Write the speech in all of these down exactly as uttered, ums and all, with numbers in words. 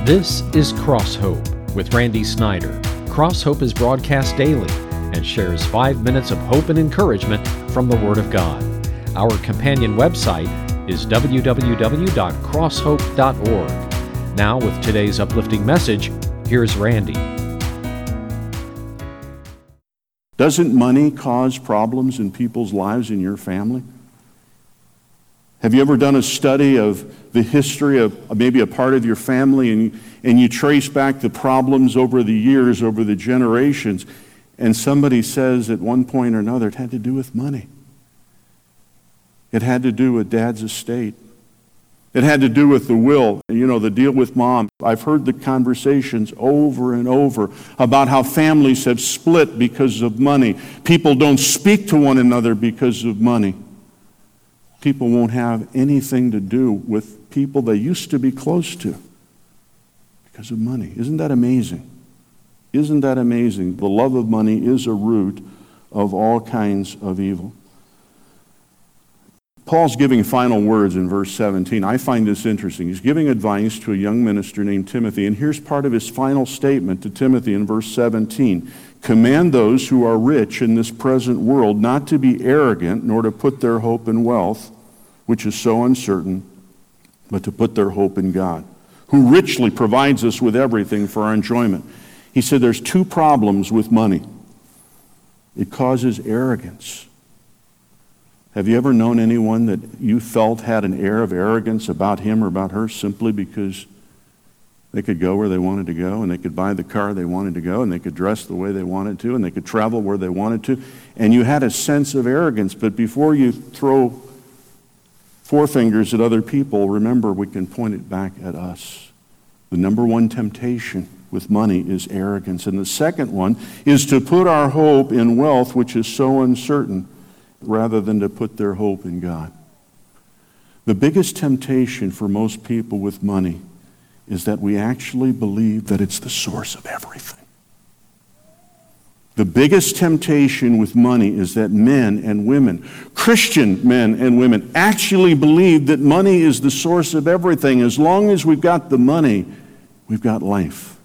This is Cross Hope with Randy Snyder. Cross Hope is broadcast daily and shares five minutes of hope and encouragement from the Word of God. Our companion website is w w w dot cross hope dot org. Now, with today's uplifting message, here's Randy. Doesn't money cause problems in people's lives, in your family? Have you ever done a study of the history of maybe a part of your family and you, and you trace back the problems over the years, over the generations, and somebody says at one point or another it had to do with money. It had to do with dad's estate. It had to do with the will, you know, the deal with mom. I've heard the conversations over and over about how families have split because of money. People don't speak to one another because of money. People won't have anything to do with people they used to be close to because of money. Isn't that amazing? Isn't that amazing? The love of money is a root of all kinds of evil. Paul's giving final words in verse seventeen. I find this interesting. He's giving advice to a young minister named Timothy, and here's part of his final statement to Timothy in verse seventeen. Command those who are rich in this present world not to be arrogant, nor to put their hope in wealth, which is so uncertain, but to put their hope in God, who richly provides us with everything for our enjoyment. He said there's two problems with money. It causes arrogance. Have you ever known anyone that you felt had an air of arrogance about him or about her simply because they could go where they wanted to go, and they could buy the car they wanted to go, and they could dress the way they wanted to, and they could travel where they wanted to, and you had a sense of arrogance? But before you throw forefingers at other people, remember, we can point it back at us. The number one temptation with money is arrogance, and the second one is to put our hope in wealth, which is so uncertain, rather than to put their hope in God. The biggest temptation for most people with money is that we actually believe that it's the source of everything. The biggest temptation with money is that men and women, Christian men and women, actually believe that money is the source of everything. As long as we've got the money, we've got life.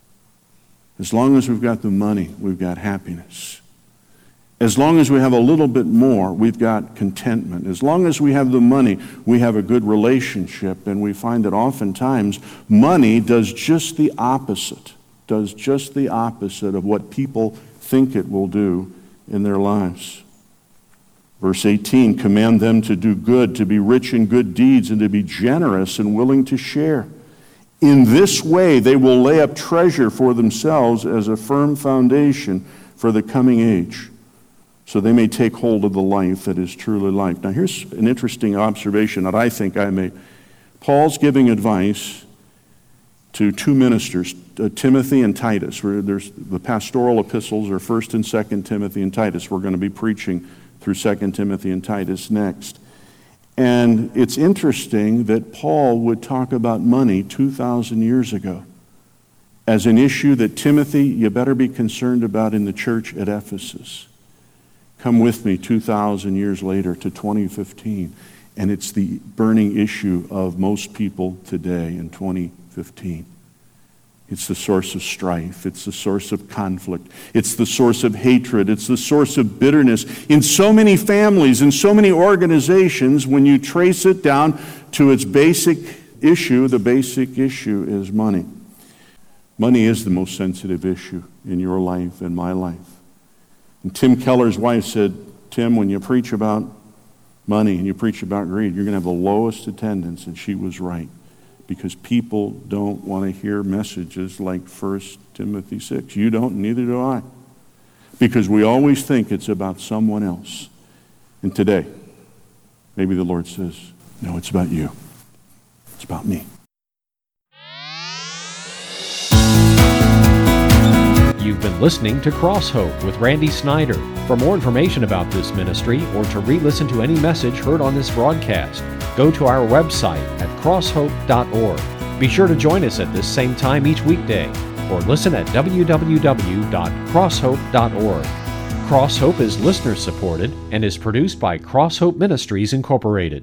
As long as we've got the money, we've got happiness. As long as we have a little bit more, we've got contentment. As long as we have the money, we have a good relationship. And we find that oftentimes money does just the opposite, does just the opposite of what people think it will do in their lives. Verse eighteen, command them to do good, to be rich in good deeds, and to be generous and willing to share. In this way, they will lay up treasure for themselves as a firm foundation for the coming age, so they may take hold of the life that is truly life. Now here's an interesting observation that I think I made. Paul's giving advice to two ministers, uh, Timothy and Titus. Where there's the pastoral epistles are First and Second Timothy and Titus. We're going to be preaching through Second Timothy and Titus next. And it's interesting that Paul would talk about money two thousand years ago as an issue that Timothy, you better be concerned about in the church at Ephesus. Come with me two thousand years later to twenty fifteen, and it's the burning issue of most people today in twenty fifteen. It's the source of strife. It's the source of conflict. It's the source of hatred. It's the source of bitterness. In so many families, in so many organizations, when you trace it down to its basic issue, the basic issue is money. Money is the most sensitive issue in your life and my life. And Tim Keller's wife said, Tim, when you preach about money and you preach about greed, you're going to have the lowest attendance. And she was right, because people don't want to hear messages like First Timothy six. You don't, neither do I. Because we always think it's about someone else. And today, maybe the Lord says, no, it's about you. It's about me. You've been listening to Cross Hope with Randy Snyder. For more information about this ministry or to re-listen to any message heard on this broadcast, go to our website at cross hope dot org. Be sure to join us at this same time each weekday, or listen at w w w dot cross hope dot org. Cross Hope is listener supported and is produced by Cross Hope Ministries Incorporated.